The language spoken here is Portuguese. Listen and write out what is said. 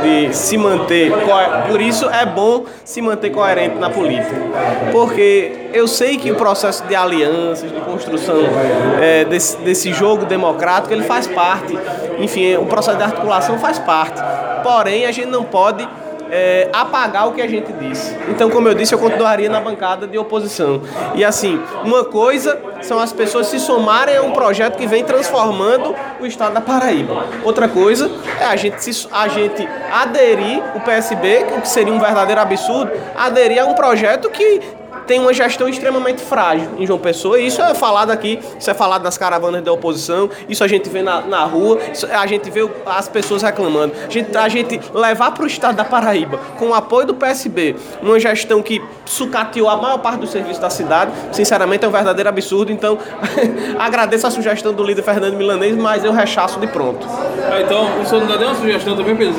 de se manter, por isso é bom se manter coerente na política, porque eu sei que o processo de alianças, de construção desse jogo democrático, ele faz parte, enfim, o processo de articulação faz parte, porém a gente não pode apagar o que a gente disse. Então, como eu disse, eu continuaria na bancada de oposição. E assim, uma coisa são as pessoas se somarem a um projeto que vem transformando o estado da Paraíba. Outra coisa é a gente aderir, o PSB, o que seria um verdadeiro absurdo, aderir a um projeto que tem uma gestão extremamente frágil em João Pessoa, e isso é falado aqui, isso é falado nas caravanas da oposição, isso a gente vê na rua, a gente vê as pessoas reclamando. A gente levar para o estado da Paraíba, com o apoio do PSB, uma gestão que sucateou a maior parte do serviço da cidade, sinceramente é um verdadeiro absurdo. Então, agradeço a sugestão do líder Fernando Milanês, mas eu rechaço de pronto. Então, o senhor não dá nenhuma sugestão também, Pedro?